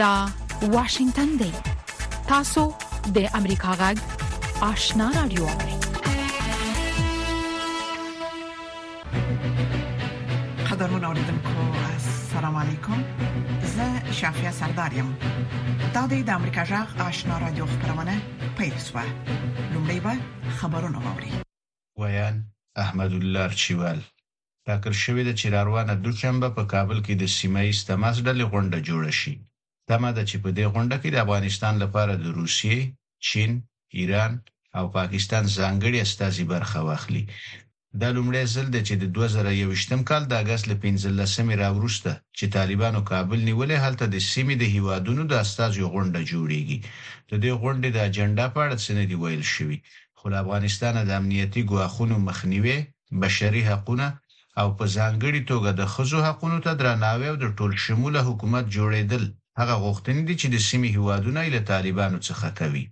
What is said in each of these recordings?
دا واشنگتن دی. تاسو د امریکا غږ آشنا رادیو اورئ. قدرمن اوریدونکو السلام علیکم. زه شافیا سردارم. دا د امریکا غږ آشنا رادیو خبرونه پیل شوه. لومړی به خبرونه واوري. ویان احمد الله چوال ټاکل شوې ده چې روانه دوشنبه په کابل کې د سیمایي تماس ډلې غونډه جوړه شي. تمه ده چې په دې غونډه کې د افغانستان لپاره د روسیې، چین، ایران او پاکستان ځانګړي استازي برخه واخلي. دا لومړی ځل دی چې د 2021م کال د اگست ل 15مې راوروسته چې طالبانو کابل نیولې هلته د سیمې د هیوادونو د استازو غونډه جوړیږي. د دې غونډې د اجنډا په اړه څه نه دی ویل شوی، خو د افغانستان د امنیتي ګواښونو مخنیوي، بشري حقوقونه او په ځانګړي توګه د ښځو حقوقو ته درناوی او د ټول شموله حکومت جوړېدل هغه غوښتنې دي چې د سیمې هیوادونه له طالبانو څخه کوي.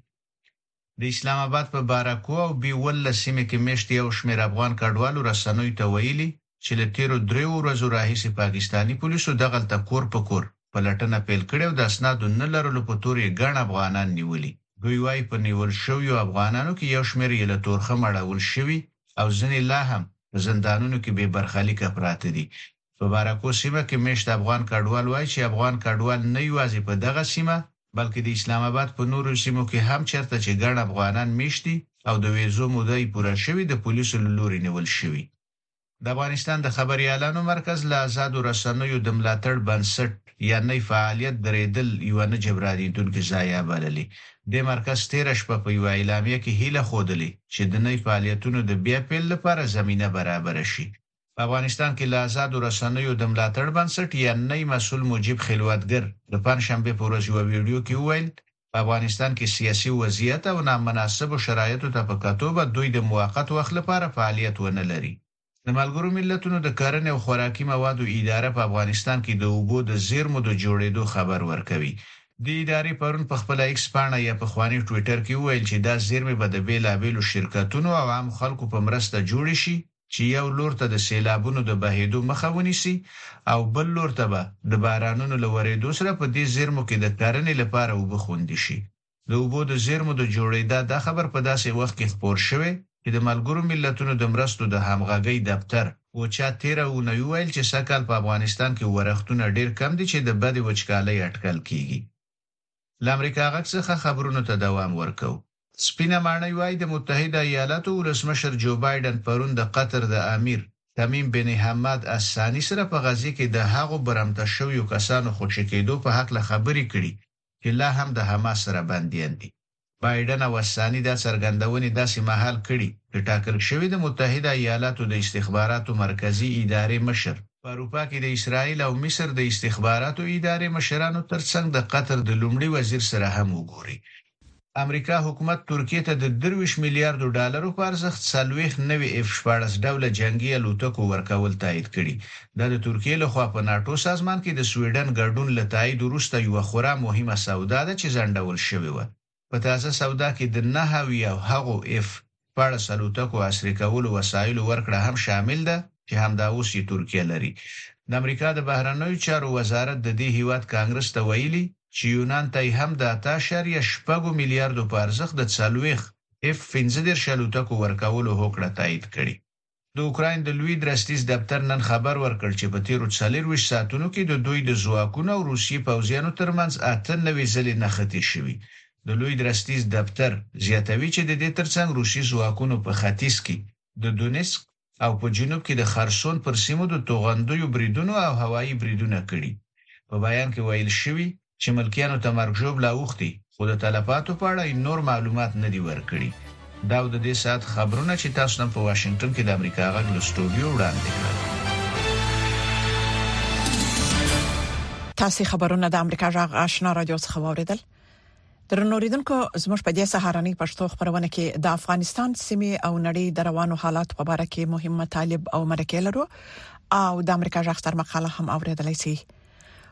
د اسلام آباد په باراکو او بیول سیمه کې میشت یو شمېر افغان کډوالو رسنوي ته ویلي چې له تیرو 3 ورځو راهیسې پاکستانی پولیسو دغه کور په کور پلټنه پیل کړې او د اسنادو نه لرلو په تور یې ګڼ افغانان نیولي. دوی وايي په نیول شویو افغانانو کې یو شمېر یې له تورخه مړول شوی او ځینې لا هم په زندانونو کې بې برخلیک پراته دي. په باراکو سیمه کې میشت افغان کډوال وايي چې افغان کډوال نه یوازې په دغه سیمه بلکې د اسلام آباد په نورو سیمو کې هم چیرته چې ګڼ افغانان میشتي او د ویزو مودې پوره شوی د پولیسو لوري نیول شوی. د افغانستان د خبريالانو مرکز له آزادو رسنیو د ملاتړ بنسټ یعنی فعالیت درېدل یو نه جبرانیدونکو ځای بللی. د مرکز 13 شپه په یو اعلامیه کې هیله خودلی چې د نوي فعالیتونو د بیا پیل لپاره زمينه برابر شي. په افغانستان کې له آزادو رسنیو د ملاتړ بنسټ یعنی مسؤل مجيب خلوتګر د پنځشنبه په ورځ یو ویډیو کې وویل په افغانستان کې سیاسي وضعیت او نامناسب شرایطو ته په کتو به دوی د موقت وخت لپاره فعالیت ونه لري. د ملګرو ملتونو د کرنې او خوراکي موادو اداره په افغانستان کې د اوبو د زیرمو د جوړېدو خبر ورکوي. د ادارې پرون په خپل ایکس پاڼه یا په خواني ټوئیټر کې ویل چې دا زیرمې به د بیلابېلو شرکتونو او عام خلکو په مرسته جوړ شي چې یو لور ته د سیلابونو د بهیدو مخه ونیسي او بل لور ته به د بارانونو لورېدو سره په دې زیرمو کې د کرنې لپاره اوبه خوندي شي. د اوبو د زیرمو د جوړېدا د خبر په داسې وخت کې خبر شوی چې د ملګرو ملتونو د مرستو د همغږۍ دفتر او چا 13 ویل چې سکهال په افغانستان کې ورښتونه ډیر کم دي چې د بد وچکالۍ اټکل کیږي. ل امریکا غږ څخه خبرونو ته دوام ورکو. سپینه ماڼۍ وايي د متحده ایالاتو ولسمشر جو بایدن پرون د قطر د امیر تمیم بن حماد الثانی سره په غزي کې د هغو برمته شویو کسانو خوشی کېدو په حق له خبرې کړي چې لا هم د حماس سره بنديان دي. بایدن او الثانی دا څرګندونې داسې مهال کړي چې ټاکل شوی د متحده ایالاتو د استخباراتو مرکزی ادارې مشر په اروپا کې د اسرائیل او مصر د استخباراتو ادارې مشرانو ترڅنګ د قطر د لومړي وزیر سره هم وګوري. امریکا حکومت ترکیه ته د 23 میلیارډ ډالرو په ارزښت 40 نوي F-14 ډوله جنگي الوتکو ورکول تایید کړي. دا د ترکیه لخوا په ناتو سازمان کې د سویډن ګډون له تایید وروسته یو خورا مهمه سودا ده چې ځنډول شوې و. په تازه سودا کې د 9 او هغو F-14 الوتکو عصري کولو وسایل ورکړه هم شامل ده چې همدا اوس یې ترکیه لري. د امریکا د بهرنیو چارو وزارت د دې هیواد کانګرس ته ویلي چې یونان ته هم د 8.8 میلیارډ په ارزښت د 40 F-15 الوتکو ورکولو هوکړه تایید کړي. د اوکراین د لوی درستیز دفتر نن خبر ورکړ چې په تیرو 40 ساعتونو کې د دوی د ځواکونو او روسي پوځیانو ترمنځ 98 ځلې نښتې شوې. د لوی درستیز دفتر زیاتوي چې د دې ترڅنګ روسي ځواکونو په ختیځ کې د دونیسک او په جنوب کې د خرسون پر سیمو د توغندیو بریدونو او هوایي بریدونه کړي. په بیان کې ویل شوی چې ملکیانو ته مرګ ژوبله اوښتي خو د تلفاتو په اړه نور معلومات نه دي ورکړي. دا د دې ساعت خبرونه چې تاسو نن په واشنگټن کې د امریکا غږ له سټوډیو وړاندې کړل. تاسو خبرونه د امریکا غږ آشنا رادیو څخه واوریدل. درنوریدونکو زموږ په دې سهارنۍ پښتو خبرونه کې د افغانستان سیمې او نړۍ د روانو حالات په اړه کې مهم مطالب او مرکې لرو او د امریکا غږ تر مقاله هم اوریدلای شئ.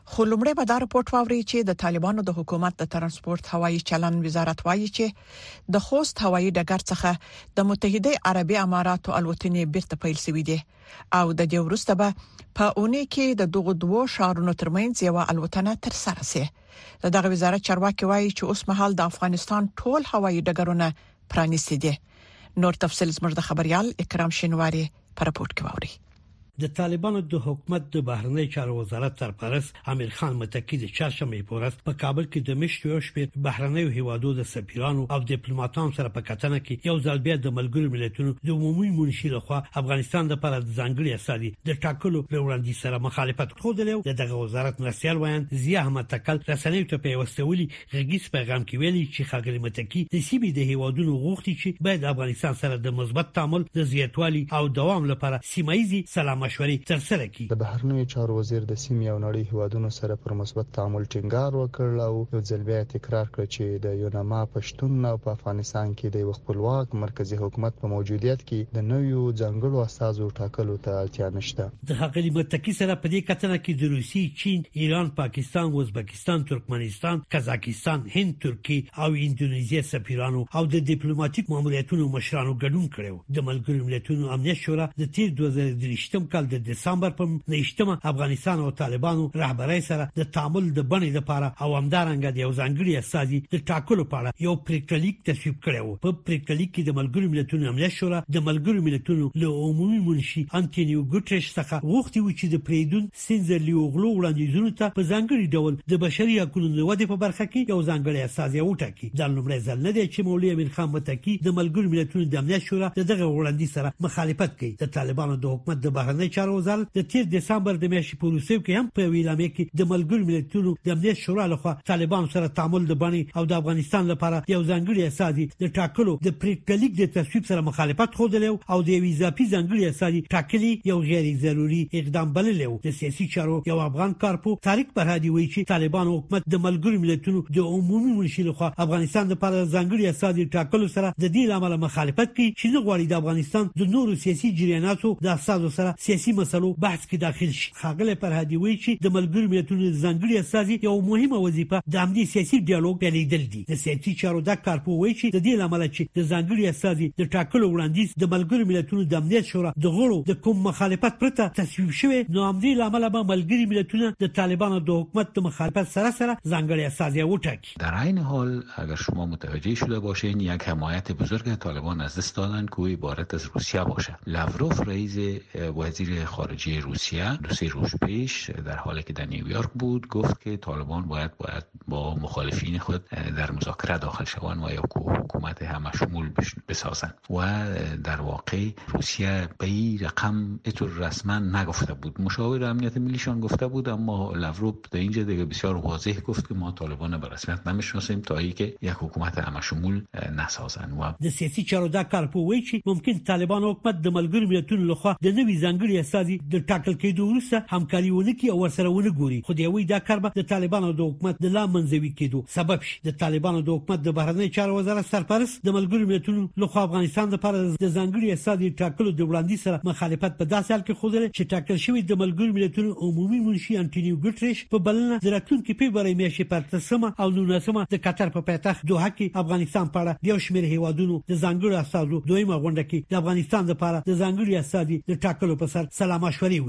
خو لومړی به دا رپورت واوري چې د طالبانو د حکومت د ترانسپورت هوایي چلن وزارت وایي چې د خوست هوایي ډګر څخه د متحده عربي اماراتو الوتنې بیرته پیل شوې دي او د دې وروسته به په اونۍ کې د دغه دوه شهرونو ترمنځ یو الوتنه تر سره شي. دغه وزارت چارواکي وایي چې اوس مهال د افغانستان ټول هوایي ډګرونه پرانیستي دي. نور تفصیل زموږ د خبريال اکرام شینواری په رپورت کې واوري. د طالبانو د حکومت د بهرنی چارو وزارت سرپرست امیر خان متکی د چهارشنبه په ورځ په کابل کې د میاشتې یو شپه بهرنی هیوادو د سفیرانو او ډیپلوماټانو سره په کتنه کې یو ځل بیا د ملګرو ملتونو د عمومي منشي لخوا افغانستان لپاره د ځانګړي اساسي د ټاکلو وړاندیز سره مخالفت خوده. دغه وزارت مرستيال وایي ضیاء احمد تکل رسنیو ته پیوستولي غږیز پیغام کې ویلي چې خاګلی متکی د سیمې د هیوادونو غوښتي چې باید افغانستان سره د مثبت تعامل د زیاتوالي او دوام لپاره سیمایي سلام مشورې ترسره کړي. د بهرنیو چارو وزیر د سیمې او نړۍ هیوادونو سره پر مثبت تعامل ټینګار وکړ او یو ځل بیا تکرار کړ چې د یوناما پښتون او په افغانستان کې د خپلواک مرکزی حکومت په موجودیت کې د نویو ځانګړو اساسو ټاکلو ته اړتیا نشته. د خاګلی متکی سره په دې کتنه کې د روسي، چین، ایران، پاکستان، ازبکستان، ترکمنستان، قزاقستان، هند، ترکی او انډونیزیا سفیرانو او د ډیپلوماټیک ماموریتونو مشرانو ګډون کړو. د ملګرو ملتونو امنیت شورا د تیر 2023 کال د دسمبر په 9 افغانستان او طالبانو رهبرۍ سره د تعامل د بڼې لپاره او همدارنګه د یو ځانګړي اساسي د ټاکلو لپاره یو پریکړلیک تصویب کړو. په پریکړلیک کې د ملګرو ملتونو امنیت شورا د ملګرو ملتونو له عمومي منشي انټونیو ګوتریش څخه غوښتي و چې د پریدون سنځرلی اوغلو وړاندیزونو ته په ځانګړي ډول د بشري حقوقو د ودې په برخه کې یو ځانګړي اساسي وټاکي. د لومړي ځل نه دی چې مولوی امیر خان متکی د ملګرو ملتونو د امنیت شورا دغه وړاندیز سره مخالفت کوي. د طالبانو د حکومت د بهرنی چارو وزارت د تیر دسمبر د میاشتې په وروستیو کې هم په ویلامه کې د ملګرو ملتونو د امنیت شورا لخوا طالبان سره تعامل د بڼې او د افغانستان لپاره یو ځانګړي اساسي د ټاکلو د پریکړلیک د تصویب سره مخالفت خوده او د اضافي ځانګړي اساسي ټاکلي یو غیر ضروري اقدام بللی. د سیاسي چارو یو افغان کارپو طارق برهادي وایي چې طالبان حکومت د ملګرو ملتونو د عمومي منشي لخوا افغانستان لپاره ځانګړي اساسي ټاکلو سره د دې لامل مخالفت کوي چې نه غواړي د افغانستان د نورو سیاسي جریاناتو د اساسو سره سیاسي مسلو بحث کې داخل شي. خاګلی فرهادي وایي چې د ملګرو ملتونو ځانګړي اساسي یو مهمه وظیفه د عملي سیاسي ډیالوګ پیلېدل دي. د سیاسي چارو د کارپو وایي چې د دې لامل چې د ځانګړي اساسي د ټاکلو وړاندیز د ملګرو ملتونو د امنیت شورا د غړو د کوم مخالفت پرته تصویب شوی نو عملي لامل به ملګري ملتونه د طالبانو د حکومت د مخالفت سره ځانګړي اساسي وټاکي. در عین حال اگر شما متوجه شده باشین یک حمایت بزرگ طالبان از دست دادن که عبارت از روسیه باشه. لاوروف رئیس وزیر خارجه روسیه 2 روز پیش در حالی که در نیویورک بود گفت که طالبان باید با مخالفین خود در مذاکره داخل شوند و یا حکومت همشمول بسازند و در واقع روسیه به این رقم اینطور رسما نگفته بود. مشاور امنیت ملیشان گفته بود اما لاوروف در اینجا دیگه بسیار واضح گفت که ما طالبان به رسمیت نمیشناسیم تا اینکه یک حکومت همشمول نسازند. و د سیاسي چارو د کارپو وایي چې ممکن طالبان حکومت د ملګرو ملتونو لخوا د نوي ځانګړي اساسي د ټاکل کېدو وروسته همکاري ونکړي او ورسره ونه ګوري. خو دی وایي دا کار به د طالبانو د حکومت د لا منځوي کېدو سبب شي. د طالبانو د حکومت د بهرنی چارو وزارت سرپرست د ملګرو ملتونو لخوا افغانستان لپاره د ځانګړي اساسي ټاکلو د وړاندیز سره مخالفت په داسې حال کې خوده چې ټاکل شوی د ملګرو ملتونو عمومي منشي انټونیو ګوتریش په بلنه د راتلونکي فبراير میاشتې پر 9 او 19 د قطر په پایتخت دوحه کې افغانستان په اړه یو شمېر هیوادونو د ځانګړو اساسو دویمه غونډه کې د افغانستان لپاره د ځانګړي اساسي د ټاکلو په سر سلام مشورې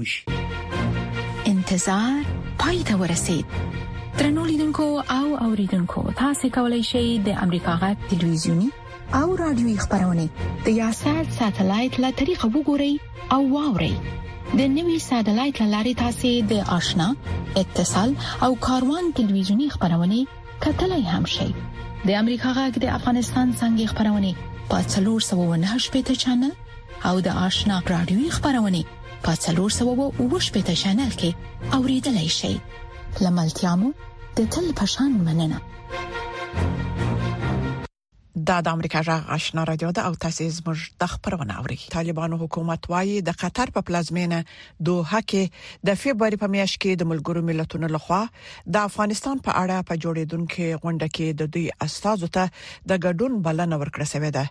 وشي. انتظار پای ته ورسید. ترنو لیدونکو او اوریدونکو تاسو کولی شئ د امریکا غږ ټلویزیونی او رادیوي خبرونه د یاشر ساتلایت له طریقو وګورئ او واورئ. د نوي ساتلایت لارې تاسو د آشنا اتصال او کاروان ټلویزیونی خبرونه کتلای هم شئ. د امریکا غږ د افغانستان څنګه خبرونه په 498 چنل او د آشنا رادیوي خبرونه په 498 چنل کې اوریدلای شئ. لملتيامو د تل پشان مننه. د امریکا غږ آشنا رادیو د او تاسو زموږ د خبرونه اوري. طالبانو حکومت وايي د قطر په پلازمینه دوحه کې د فبراير په میاشت کې د ملګرو ملتونو لخوا د افغانستان په اړه په جوړیدونکو غونډه کې د دوی استازو ته د ګډون بلنه ورکړه شوې ده.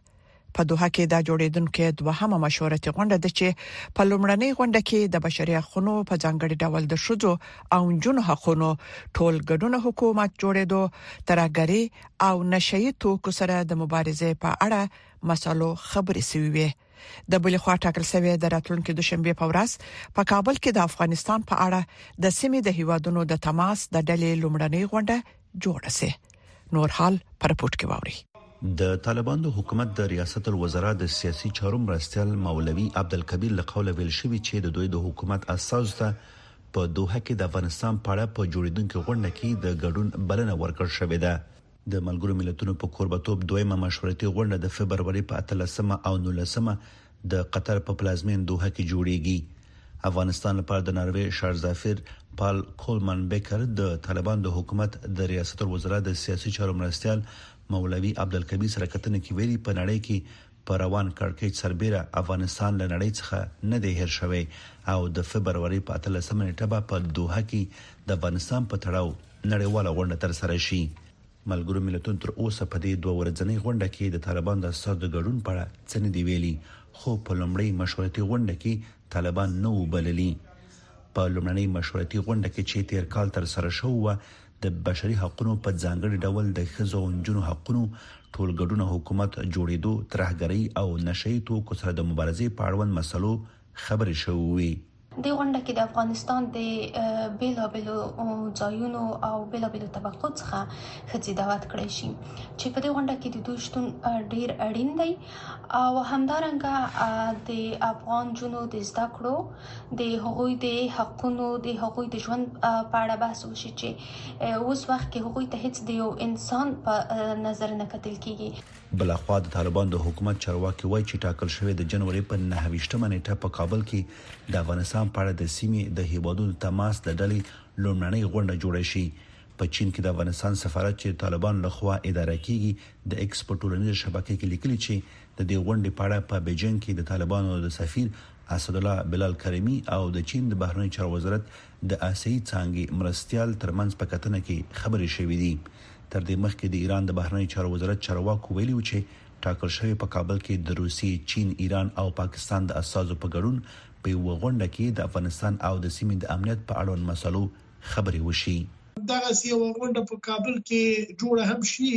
په دوحه کې د جوړیدونکو دوهمه مشورتي غونډه ده چې په لومړنۍ غونډه کې د بشري حقوقو په ځانګړي ډول د شذو او جنو حقوقو ټول ګډون حکومت جوړېدو ترهګری او نشئی توکو سره د مبارزې په اړه مسالو خبرې شوې د بل خوا ټاکل شوی د راتلونکو دوشنبه په ورځ په کابل کې د افغانستان په اړه د سیمې د هیوادونو د تماس د ډلې لومړنۍ غونډه جوړه شي. نور حال پر رپورت کې واوري. د طالبانو حکومت د ریاست الوزرا د سیاسي چارو مرستیال مولوي عبدالکبیر له قوله ویل شوی چې د دوی د حکومت اساس ته په دوحه کې د افغانستان په اړه په جوړیدونکو غونډه کې د ګډون بلنه ورکړل شوې ده. د ملګرو ملتونو په کوربتوب دویمه مشورتي غونډه د فبرवरी په 13 او 19 د قطر په پلازمین دوحه کې جوړیږي. افغانستان لپاره د ناروې شارزافیر پال کولمن بیکر د طالبان د حکومت د ریاست الوزرا د سیاسي چارو مرستیال مولوي عبدالکبیر سره کتنه کې ویلي په نړۍ کې په روان کړکېچ سربېره افغانستان له نړۍ څخه نه دی هېر شوی او د فبرवरी په 13 نیټه په دوحه کې د افغانستان په تړاو نړیواله غونډه تر سره شي. ملګرو ملتونو تر اوسه په دې دوه ورځنۍ غونډه کې د طالبان د اساسو د ګډون په اړه څه نه دی ویلي، خو په لومړی مشورتي غونډه کې طالبان نو بللي. په لومړنۍ مشورتي غونډه کې چې تیر کال تر سره شو د بشري حقوقو په ځانګړي ډول د ښځو او نجونو حقوقو ټول ګډون حکومت جوړېدو ترهګری او نشئی توکو سره د مبارزې په اړوند مسلو خبرې شوې. د غونډه کې د افغانستان د بیلابلو ځایونو او بیلابلو طبقو څخه ښځې دعوت کړي شي چې په دې غونډه کې د دوی شتون ډیر اړین دی او همدارنګه د افغان جنو د زده کړو د حقوقي د حقونو د حقوقي د ژوند په اړه بحث وشي چې اوس وخت کې حقوقي ته هیڅ د یو انسان په نظر نه کتل کیږي. بلخوا د طالبان د حکومت چارواکي وایي چې ټاکل شوی د جنوري په 9 نیټه په کابل کې د افغانستان په اړه د سیمې د هیوادونو تماس د ډلې لومړنۍ غونډه جوړه شي. په چین کې د افغانستان سفارت چې طالبان لخوا اداره کیږي د ایکسپورټولنې شبکې کې لیکلي چې د دې غونډې په اړه په بیجینګ کې د طالبانو د سفیر اسد الله بلال کریمی او د چین د بهرنی چارو وزارت د آسیایي څانګې مرستيال ترمنځ په کتنه کې خبرې شوې دي. تر دې مخکې د ایران د بهرنی چارو وزارت چارواکو ویلي و چې ټاکل شوی په کابل کې د روسي، چین، ایران او پاکستان د اساسو په ګډون په وغونډه کې د افغانستان او د سیمې د امنیت په اړوند مسلو خبرې وشي. دغه یو غونډه په کابل کې جوړه هم شي،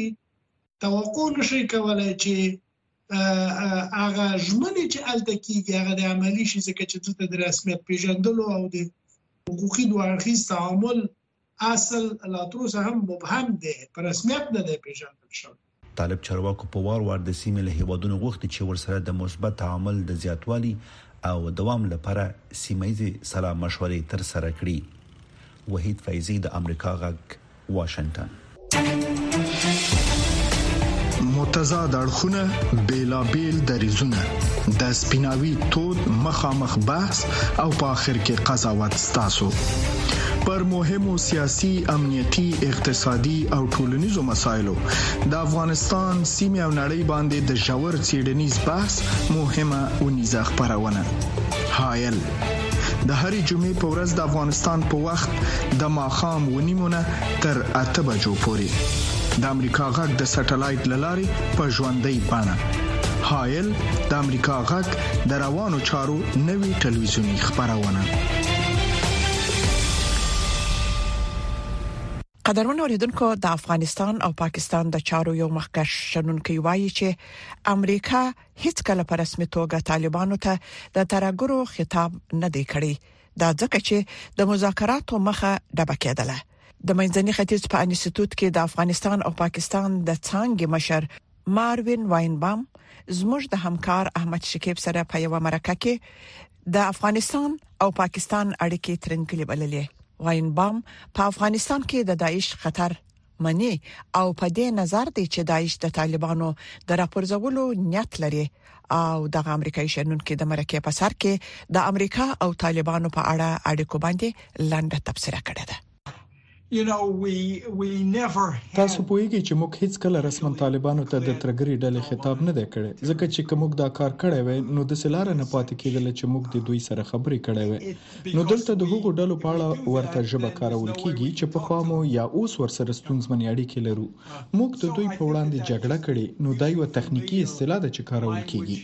توقع نشي کولای چې هغه ژمنې چې الته کېږي هغه د عملی شي، ځکه چې د رسمیت پیژندلو او د حقوقي دوه اړخیز تعامل اصل لا تر اوسه هم مبهم دی، په رسمیت نه دی پیژندل شوی. طالب چارواکو په وار د سیمې له هیوادونو غوښتي چې ورسره د مثبت تعامل د زیاتوالي او دوام لپاره سیمایي سلام مشورې تر سره کړي. وحید فیضی د امریکا غږ، واشنگټن. متضاد اړخونه، بیلابیل دریزونه، د سپیناوي تود مخامخ بحث او په اخر کې قضاوت ستاسو پر مهمو سیاسي، امنیتي، اقتصادي او ټولنیزو مسایلو د افغانستان سیمه او نړۍ باندې د ژور څېړنیز بحث مهمه ونیزه خبرونه. حایل د هرې جمعې په ورځ د افغانستان په وخت د ماښام 9:30 تر 8 بجو پورې د امریکا غږ د سټلایټ للارې په ژوندۍ بڼه. حایل د امریکا غږ د روانو چارو نوي ټلویزیونی خبرونه. قدرمن اوریدونکو، د افغانستان او پاکستان د چارو یو مخکښ شنونکي وایي چې امریکا هیڅ کله په رسمي توګه طالبانو ته د ترهګرو خطاب نه دی کړی، دا ځکه چې د مذاکراتو مخه ډبه کېدله. د منځني ختیځ په انسټیټیوټ کې د افغانستان او پاکستان د څانګې مشر ماروین واینبام زموږ د همکار احمد شکیب سره په یو مرکه کې د افغانستان او پاکستان اړیکې ترنګلې بللې. واینبام په افغانستان کې د داعش خطر مني او په دې نظر دی چې داعش د طالبانو د راپورځولو نیت لري او د امریکایي شنونکو د مرکه په سر کې د امریکا او طالبانو په اړه اړیکو باندې لاندې تبصره کړې ده. تاسو پوهیږئ چې موږ هیڅ کله رسما طالبانو ته د ترګری ډلې خطاب نه دی کړی ځکه چې کوم دا کار کړی وای نو د سلاره نه پاتې کېدل چې موږ د دوی سره خبرې کړې وای نو دلته د هغو ډلو په اړه ورته ژبه کارول کیږي چې په خامو یا اوس ورسره ستونزمنې اړیکې لرو موږ د دوی په وړاندې جګړه کړې نو دا یو تخنیکی اصطلاح ده چې کارول کیږي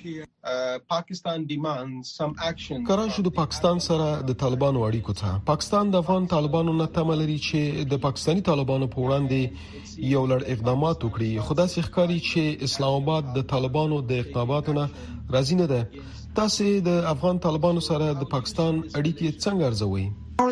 کراچي د پاکستان سره د طالبانو اړیکو ته پاکستان د افغان طالبانو نه تمه لري چې د پاکستاني طالبانو په وړاندې یو لړ اقدامات وکړي خو دا ښکاري چې اسلام آباد د طالبانو د اقداماتو نه راضي نه ده تاسو د افغان طالبانو سره د پاکستان اړیکې څنګه ارزوي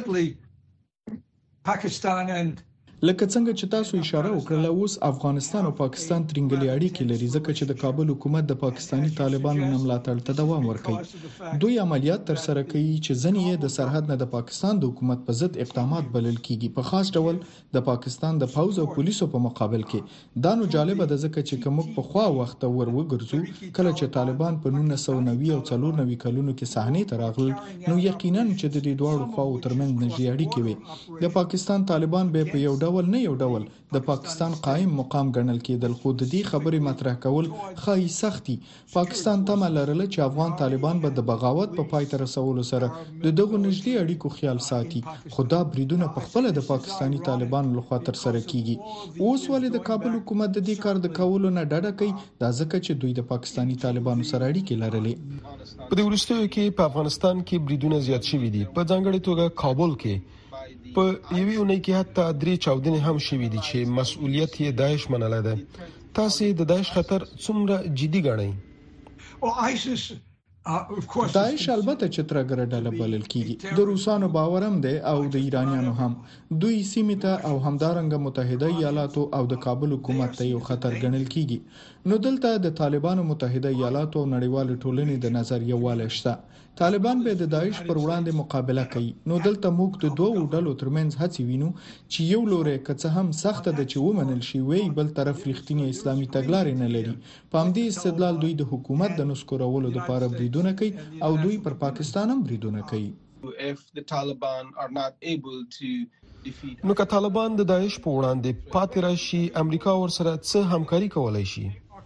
لکه څنګه چې تاسو اشاره وکړه اوس افغانستان او پاکستان ترنګلي اړیکې لري ځکه چې د کابل حکومت د پاکستاني طالبانو نه ملاتړ ته دوام ورکوي دوی عملیات تر سره کوي چې ځنې د سرحد نه د پاکستان د حکومت په ضد اقدامات بلل کیږي په خاص ډول د پاکستان د پوز او پولیسو په مقابل کې دا نو جالب ده ځکه چې کوم په خوا وخت ور وګرځو کله چې طالبان په 1990 او 94 کلونو کې صحنه ته راغلل نو یقینا چې د دې دوه خواو ترمنځ نږدې اړیکې وي د پاکستان طالبان به په یو ډول نه یو ډول د پاکستان قائم مقام ګڼل کېدل خو د دې خبرې مطرح کول خای سختي پاکستان ته ملرله چې افغان طالبان به د بغاوت په پای ته رسولو سره د دغه نږدې اړیکو خیال ساتي خدا بریدونه په خپل د پاکستانی طالبان لخوا تر سره کیږي اوس ولې د کابل حکومت د دې کار د کولو نه ډډه کوي دا ځکه چې دوی د پاکستانی طالبانو سره اړیکې لرلې په دې وروستیو کې په افغانستان کې بریدونه زیات شوي دي په ځانګړي توګه کابل کې په یوې اونۍ کې حتی 3 چاودنې هم شوې دي چې مسؤلیت یې داعش منله ده تاسو د داعش خطر څومره جدي ګڼئ داعش البته چې ترګره ډله بلل کیږي د روسانو باور هم دی او د ایرانیانو هم دوی سیمه ته او همدارنګه متحده ایالاتو او د کابل حکومت ته یو خطر ګڼل کیږي نو دلته د طالبانو متحده ایالاتو او نړیوال ټولنې د نظر یووالی شته طالبان به د داعش پر وړاندې مقابله کوي نو دلته موږ د دوه ډلو ترمنځ هڅې وینو چې یو لوري که هم سخت ده چې ومنل شي وی بل طرف ریښتینی اسلامي تګلارې نه لري په همدې استدلال دوی د حکومت د نسکورولو لپاره بریدونه کوي او دوی پر پاکستان هم بریدونه کوي نو که طالبان د داعش په وړاندې پاتې راشي امریکا ورسره څه همکاري کولای شي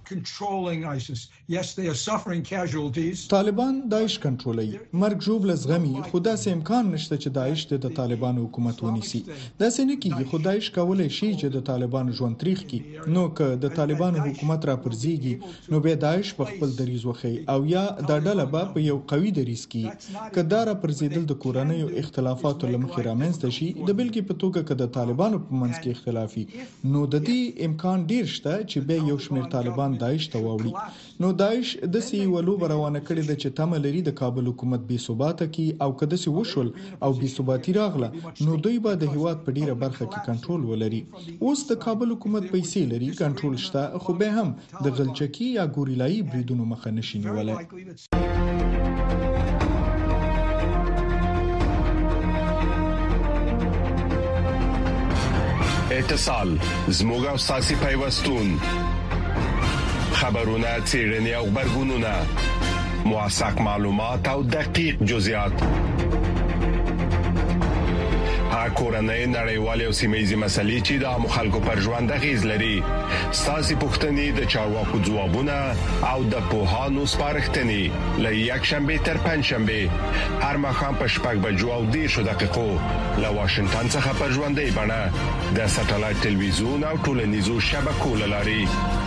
طالبان داعش کنټرولوي مرګ ژوبل زغمي خدا سه امکان نشته چې داعش د طالبانو حکومت ونیسي دا څنګه کیږي خدای کولای شي چې د طالبانو ژوند تاریخ کې نو که د طالبانو حکومت را پرځيږي نو به داعش په خپل دریز وخی او یا د ډله په یو قوي دریز کې کدار پرځیدل د کورنۍ اختلافاتو لمخې رامنځته شي د بلګي په توګه که د طالبانو په منځ کې اختلافي نو د دې امکان ډیر شته چې به یو شمېر طالبان داعش ته ووړي نو داعش د سی ولو روانه کړي د چې تم لري د کابل حکومت بي ثباته کی او کده سی وشول او بي ثباتی راغله نو دوی به د هیواد په ډیره برخه کې کنټرول ولري اوس د کابل حکومت پیسې لري کنټرول شته خو به هم د غلچکی یا ګوریلای بریدونو مخه نشي نیولای اتصال زموږ او ساسي پیوستون خبرونه چیرنی او خبرګونونه موثق معلومات او دقیق جزئیات کورنۍ نړیوالې او سیمه‌یزې مسلې چې د مخالکو پر ژوند اغیز لري ساسي پوښتنې د چارواکو ځوابونه او د پوهانو سپارښتنې لې یک شنبه تر پنځ شنبه هر مخام په شپږ بجو او 10 دقیقو له واشنگټن څخه پر ژوندۍ بڼه د ساتلایت ټلویزیون او ټولنیزو شبکو لاري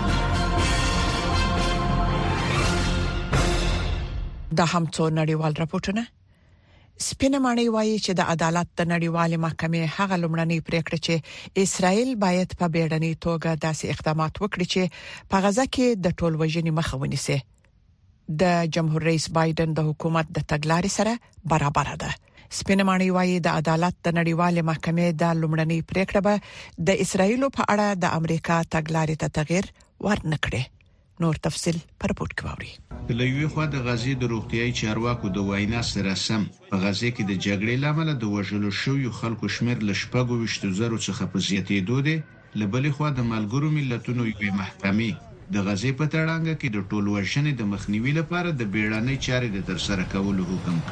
دا هم څو نړیوال راپورټونه سپینه معنی وایي چې د عدالت د نړیوالې محکمې هغه لومړنۍ پریکړه چې اسرائیل باید په بیړنۍ توګه داسې اقدامات وکړي چې په غزا کې د ټولوژنې مخه ونیسي د جمهور رئیس بایدن د حکومت د تګلارې سره برابر ده سپینه معنی وایي د عدالت د نړیوالې محکمې د لومړنۍ پریکړه به د اسرائیل په اړه د امریکا تګلارې ته تغیر ورنکړي نور تفصيل پر رپورت کې ووري د لوی خو د غزې د روغتيایي چارواکو د وینا سره سم په غزې کې د جګړې لامل د وژلو شویو خلکو شمیر ل 2.0 څخه په زیاتېدو دی لبلې خو د ملګرو ملتونو یوې محکمې د غزې په تړانګه کې د ټولوژنې د مخنیوي لپاره د بیړنۍ چارې د ترسره کولو حکم کړی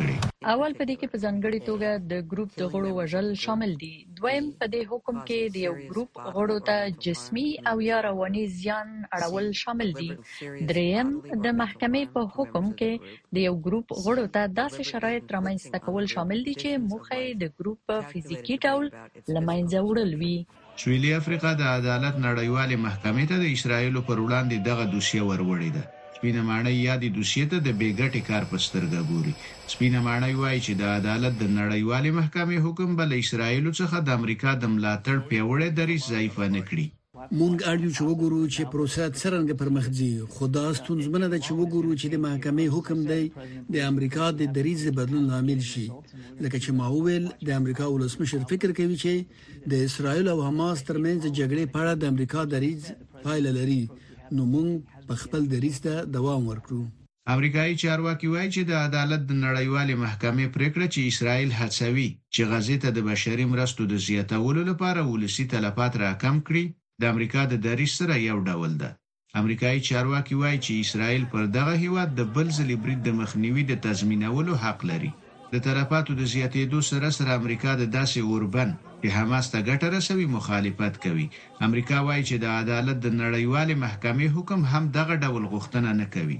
اول په دې کې په ځانګړي توګه د ګروپ د غړو وژل شامل دي. دویم په دې حکم کې د یو ګروپ غړو ته جسمي او یا رواني زیان اړول شامل دي. دریم د محکمې په حکم کې د یو ګروپ غړو ته داسې شرایط رامنځته کول شامل دي چې موخه د ګروپ په فزیکی ډول لمنځه وړل وي. سویلي افریقا د عدالت نړیوالې محکمې ته د اسرایل پر وړاندې دغه دوسیه وروړې ده. سپینه ماڼۍ یا د دوسیه ته د بیګټي کار په سترګه ګوري. سپینه ماڼۍ وایي چې د عدالت د نړیوالې محکمې حکم بل اسرایل څخه د امریکا د ملاتړ پیوړې دریځ ضعیف نه کړي. مونږ اړیو چې وګورو چې پروسه څنګه پرمخ ځي. خدا ستونزمنه ده چې وګورو چې د محکمې حکم دی د امریکا د دریځ بدلون عامل شي. لکه چې ما وویل د امریکا ولسمشر فکر کوي چې د اسرایل او حماس ترمنځ جګړې په اړه د امریکا دریځ پایله لري. نو مونږ په خپل دریځ ته دوام ورکړو. امریکایي چارواکي وایي چې د عدالت د نړیوالې محکمې پریکړه چې اسرایل هڅوي چې غزې ته د بشري مرستو د زیاتولو لپاره ولسی تلفات راکم کړي د امریکا د دریځ سره یو ډول ده. امریکایي چارواکي وایي چې اسرایل پر دغه هیواد د بل ځلې برید د مخنیوي د تضمینولو حق لري. د تلفاتو د زیاتېدو سره امریکا د داسې اوربن چې حماس ته ګټه رسوي مخالفت کوي. امریکا وایي چې د عدالت د نړیوالې محکمې حکم هم دغه ډول غوښتنه نه کوي.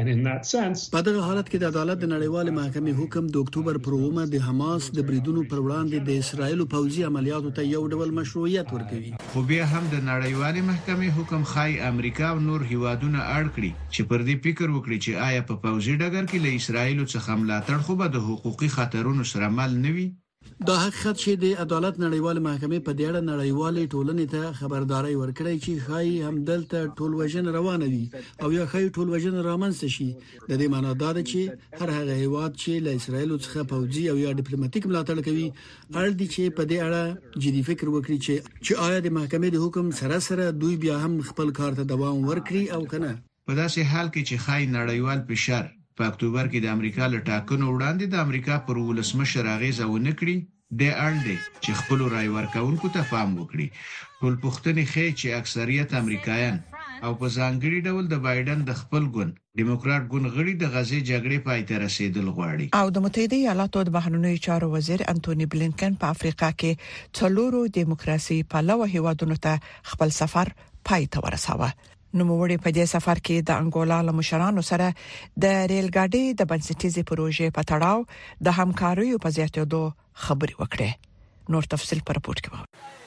په دغه حالت کې د عدالت د نړیوالې محکمې حکم د اکتوبر پر 9 د حماس د بریدونو پر وړاندې د اسرایل پوځي عملیاتو ته یو ډول مشروعیت ورکوي. خو بیا هم د نړیوالې محکمې حکم خای امریکا او نور هیوادونه اړ کړي چې پر دې فکر وکړي چې آیا په پوځي ډګر کې له اسرایل څخه ملاتړ خو به د حقوقي خطرونو سره مل نه وي. دا حقیقت چې د عدالت نړیوالې محکمې په دې اړه نړیوالې ټولنې ته خبرداري ورکړي چې خای هم دلته ټول وژن روان وي او یا خای ټول وژن رامنځته شي. د دې معنی دا ده چې هر هغه هیواد چې له اسرایل څخه پوځي او یا ډیپلوماټیک ملاتړ کوي اړ دي چې په دې اړه جدي فکر وکړي چې آیا د محکمې د حکم سره دوی بیا هم خپل کار ته دوام ورکړي او کنه. په داسې حال کې چې خای نړیوال فشار په اکتوبر کې د امریکا له ټاکنو وړاندې د امریکا پر ولسمشر اغیزه ونه کړي د اړ دی چې خپل رای ورکونکو ته پام وکړي. ټول پښتني خې چې اکثریت امریکایان او په ځانګړي ډول د بایدن د خپل ګوند ډیموکرات ګوند غړي د غزې جګړې پای ته رسیدل غواړي. او د متحده ایالاتو د بهرنیو چارو وزیر انټونی بلینکن په افریقا کې څلورو دیموکراسي پلوه هیوادونو ته خپل سفر پای ته ورساوه. نوموړي په دې سفر کې د انګولا له مشرانو سره د ریل ګاډي د بنسټیزې پروژې په تړاو د همکاریو په زیاتېدو خبرې وکړې. نور تفصیل په راپور کې وو.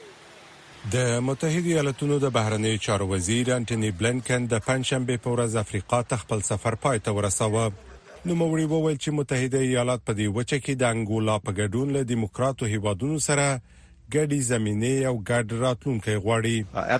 د متحده ایالاتونو د بهرنیو چارو وزیر انټونی بلینکن د پنځشنبه په ورځ افریقا ته خپل سفر پای ته ورساوه. نوموړي وویل چې متحده ایالات په دې وچه کې د انګولا په ګډون له دیموکراتو هیوادونو سره ګډي زمينه او ګډ راتلونکي غواړي.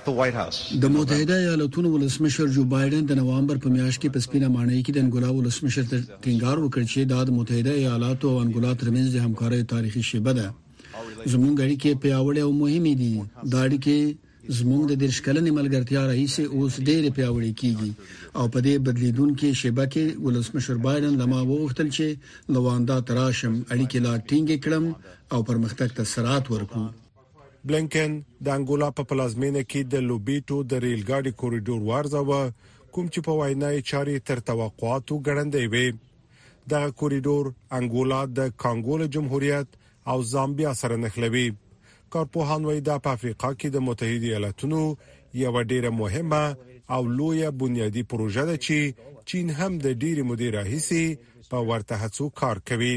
د متحده ایالاتونو ولسمشر جو بایدن د نوامبر په میاشت کې په سپینه ماڼۍ کې د انګولا ولسمشر ته ټینګار وکړ چې د متحده ایالاتو او انګولا ترمنځ د همکارۍ تاریخي شیبه ده. زموږ اړیکې پیاوړې او مهمې دي. دا اړیکې زموږ د درشکلنې ملګرتیا رئیس اوس ډېر پیاوړې کیږي او په دې بدلیدونکو شیبه کې ولسمشر بایدن لمه وغوښتل چې لواندا تراشم اړیکې لا ټینګ کړم او پرمختګ ته سرعت ورکړم. بلینکن د انګولا په پلازمینه کې د لوبیټو د ریل ګاډي کوریډور وارزاوه کوم چې په وینای چاري تر توقعاتو ګړندې وي. دا کوریډور انګولا د کانګو جمهوریت او زامبیا سره نښلوي. کارپوهان وايي د افریقا کې د متحده ایالاتونو یو ډیره مهمه او لویه بنیادی پروژه ده چې چین هم د ډیره مودې راهیسي په ورته هڅو کار کوي.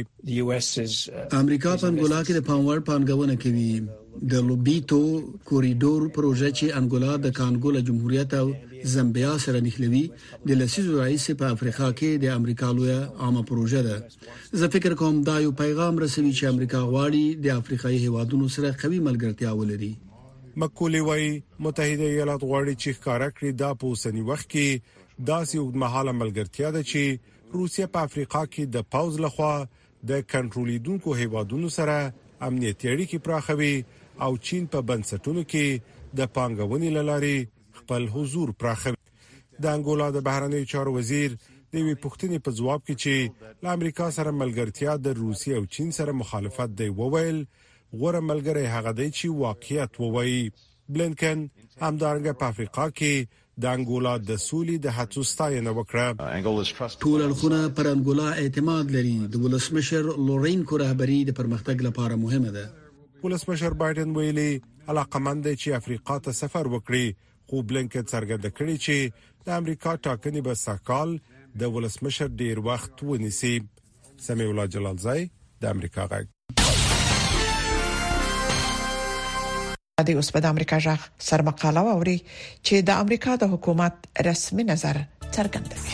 امریکا په انګولا کې د پاموړ پانګونه کوي. د لوبیټو کوریډور پروژه چې انګولا د کانګو جمهوریت او زامبیا سره نښلوي د لسیزو راهیسي په افریقا کې د امریکا لویه عامه پروژه ده. زه فکر کوم دا یو پیغام رسوي چې امریکا غواړي د افریقایي هیوادونو سره قوي ملګرتیا ولري. مکولی وايي متحده ایالات غواړي چې ښکارا کړي دا په اوسنی وخت کې داسې اوږدمهاله ملګرتیا ده چې روسیه په افریقا کې د پاوز لخوا د کنټرولیدونکو هیوادونو سره امنیتي اړیکې پراخوي او چین په بنسټونو کې د پانګونې لاري خپل حضور پراخوي. د انګولا د بهرنیو چارو وزیر د وی پښتنې په جواب کې چې له امریکا سره ملګرتیا د روسیه او چین سره مخالفت دی وویل غوړه ملګری هغه دی چې واقعیت ووایي. بلینکن همدارنګه په افریقا کې د انګولا د سولې د هڅو ستاینه وکړه. ټول اړخونه پر انګولا اعتماد لري. د ولسمشر لورینکو رهبری د پرمختګ لپاره مهمه ده. ولسمشر بایدن ویلي علاقمند چې افریقا ته سفر وکړي، خو بلنکن څرګنده کړی چې د امریکا ټاکنې به سږکال د ولسمشر ډیر وخت ونیسي. سمیع الله جلالزای د امریکا غږ. د اوس په امریکا ژغ سرمقاله ووري چې د امریکا د حکومت رسمي نظر څرګندوي.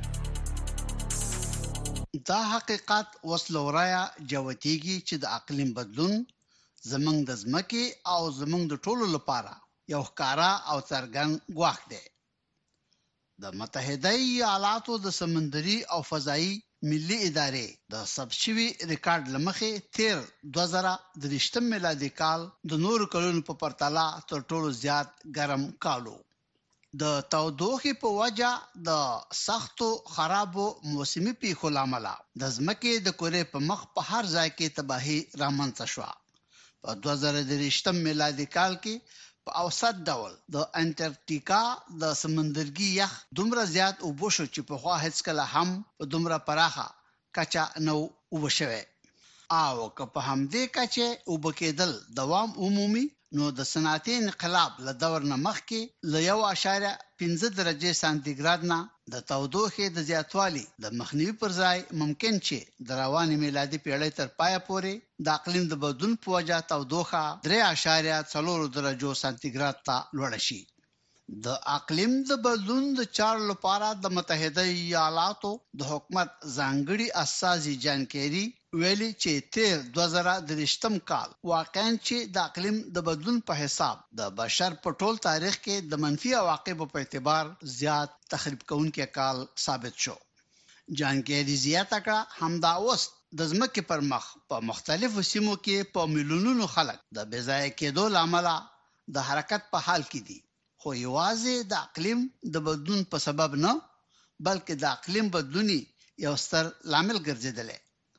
دا حقیقت وسلورایا جوتیږي چې د اقلیم بدلون زمنګ د ځمکې او زمنګ د ټولو لپاره یو ښکارا او څرګند ګواښ دی. د متحده ایالاتو د سمندري او فضائي ملي ادارې د سبشوي ریکارډ لمخې تیر 2023 میلادي کال د نور کلونو په پرتله تر ټولو زیات ګرم کالو. د تودوخې په وجه د سختو خرابو موسمي پیښو لامل د ځمکې د کورې په مخ په هر ځای کې تباہي رامنځته شوه. په 2023 میلادي کال کې په اوسط ډول د انټارکټیکا د سمندرګي یخ دومره زیات اوبو شو چې په خوا هیڅ کله هم په دومره پراخه کچا نو وبشوي. او که په همدې کچه اوبو کېدل دوام عمومي، نو د صنعتي انقلاب له دور نه مخکې له 1.5 درجه سانتیګراد نه د تودوخې د زیاتوالي د مخنیوي پر ځای ممکن چې د رواني میلادي پیړۍ تر پایه پورې د اقلیم د بدلون په وجه تودوخه 3.4 درجو سانتیګراد ته لوړه شي. د اقلیم د بدلون د چارو لپاره د متحده ایالاتو د حکومت ځانګړي اساسي جان کیری ویلي چې تیر 2023 کال واقعاً چې د اقلیم د بدلون په حساب د بشر په ټول تاریخ کې د منفي عواقبو په اعتبار زیات تخریب کوونکی کال ثابت شو. جان کیری زیاته کړه همدا اوس د ځمکې پر مخ په مختلفو سیمو کې په میلیونونو خلک د بېځایه کېدو لامل د حرکت په حال کې دي، خو یوازې د اقلیم د بدلون په سبب نه بلکې د اقلیم بدلونی یو ستر لامل ګرځیدلی.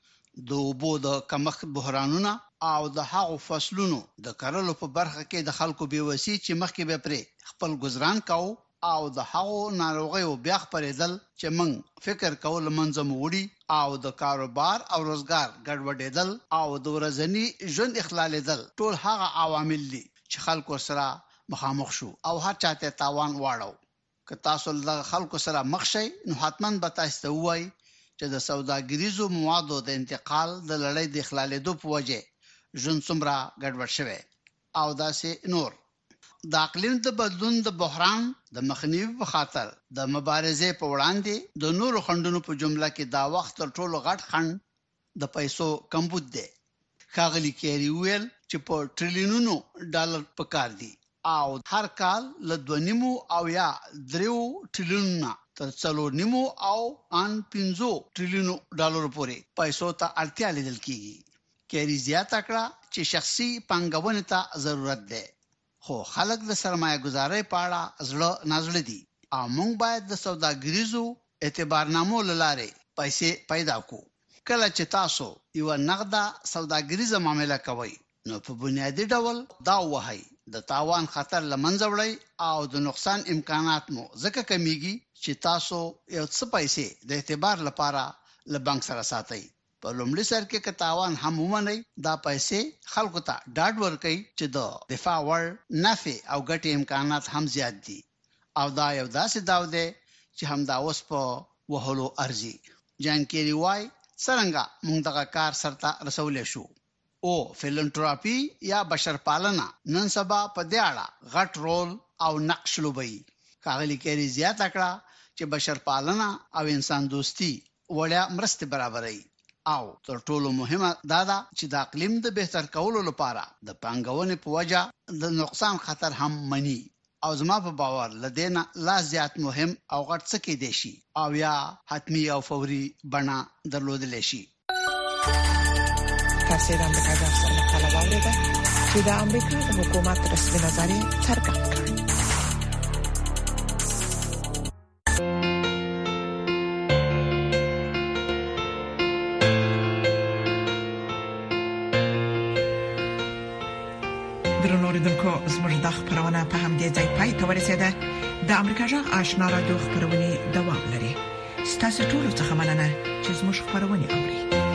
د اوبو د کمښت بحرانونه او د هغو فصلونو د کرلو په برخه کې د خلکو بیوسي چې مخکې به پرې خپل گزاران کاو او د هغو ناروغیو بیا خپرېدل چې موږ فکر کول منځ مو وړي او د کاروبار او روزګار ګډوډېدل او د ورځني ژوند اخلالېدل ټول هغه عوامل دي چې خلکو سره مخامخ شو او هر چاته تاوان واړو. که تاسو د خلکو سره مخ شئ نو حتماً به تاسو ته وایي چې د سوداګریزو موادو د انتقال د لړۍ د اخلالېدو په وجه ژوند څومره ګډوډ شوی او داسې نور. د اقلیم د بدلون د بحران د مخنیوي په خاطر د مبارزې په وړاندې د نورو خنډونو په جمله کې دا وخت تر ټولو غټ خنډ د پیسو کمبود دی. ښاغلي کیری ویل چې په ټریلیونونو ډالر پکار دي او هر کال له 2.5 او یا 3 ټریلیونو تر 4.5 او ان 5 ټریلیونو ډالر پورې پیسو ته اړتیا لیدل کیږي. کیری زیاته کړه چې شخصي پانګونې ته ضرورت ده، خو خلک د سرمایه گذارۍ په اړه زړه نازړه دي او موږ باید د سوداګریزو اعتبارنامو لاره پیسې پیدا کړو. کله چې تاسو یو نغده سوداګریزه معامله کوئ نو په بنیادی ډول دا وایي د تاوان خطر لمنځه وړي او د نقصان امکانات مو ځکه کمیږي چې تاسو یو څه پیسې د اعتبار لپاره له بانک سره ساتئ. په لومړي سر کې که تاوان هم ومنئ دا پیسې خلکو ته ډاډ ورکوي چې د دفاع وړ نفع او ګټې امکانات هم زیات دي او دا یو داسې داو دی چې همدا اوس په وهلو ارزي. جان کیری وای څنګه موږ دغه کار سرته رسولې شو او فیلانتروپي یا بشرپالنه نن سبا په دې اړه غټ رول او نقش لوبوي. ښاغلي کیری زیاته کړه چې بشرپالنه او انسان دوستي وړیا مرستې برابري او تر ټولو مهمه دا ده چې د اقلیم د بهتر کولو لپاره د پانګونې په وجه د نقصان خطر هم مني او زما په باور لدينا لا زیات مهم او غټ څه کې دي شي او یا حتمی او فوري بنا درلودل شي. تاسو د امریکا د خپل خلباله ده چې د امریکا د حکومت رسمي نظر څرګند کړ. درنو ریدونکو زموږ د خبرونه په همدې ځای پای ته ورسیده. د امریکا جغ آشنا رادیو خبرونه دوام لري. ستاسو ټول څه مننه چې زموږ خبرونه اوري.